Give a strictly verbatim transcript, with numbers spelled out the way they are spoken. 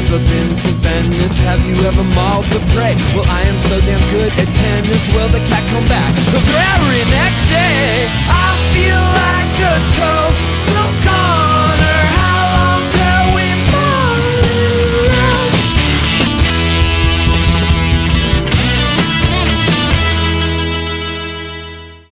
ever been to Venice? Have you ever mauled the prey? Well, I am so damn good at tennis. Will the cat come back? The very